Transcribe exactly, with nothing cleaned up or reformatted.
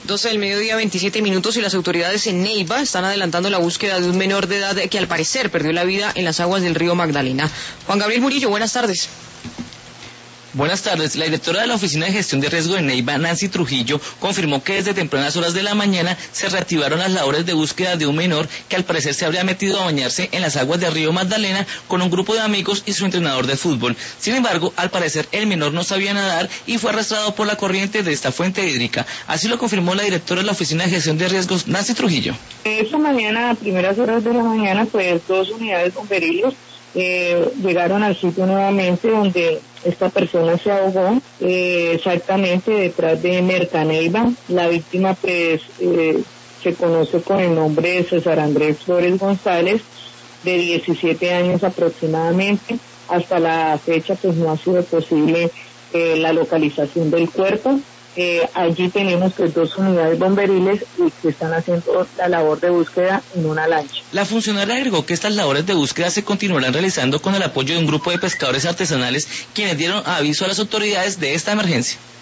doce del mediodía, veintisiete minutos, y las autoridades en Neiva están adelantando la búsqueda de un menor de edad que al parecer perdió la vida en las aguas del río Magdalena. Juan Gabriel Murillo, buenas tardes. Buenas tardes. La directora de la Oficina de Gestión de Riesgo de Neiva, Nancy Trujillo, confirmó que desde tempranas horas de la mañana se reactivaron las labores de búsqueda de un menor que al parecer se habría metido a bañarse en las aguas del río Magdalena con un grupo de amigos y su entrenador de fútbol. Sin embargo, al parecer el menor no sabía nadar y fue arrastrado por la corriente de esta fuente hídrica. Así lo confirmó la directora de la Oficina de Gestión de Riesgos, Nancy Trujillo. Esta mañana, a primeras horas de la mañana, pues dos unidades bomberiles Eh, llegaron al sitio nuevamente donde esta persona se ahogó, eh, exactamente detrás de Mercaneiva. La víctima pues eh, se conoce con el nombre de César Andrés Flores González, de diecisiete años aproximadamente. Hasta la fecha pues no ha sido posible eh, la localización del cuerpo. Eh, allí tenemos pues dos unidades bomberiles y que están haciendo la labor de búsqueda en una lancha. La funcionaria agregó que estas labores de búsqueda se continuarán realizando con el apoyo de un grupo de pescadores artesanales, quienes dieron aviso a las autoridades de esta emergencia.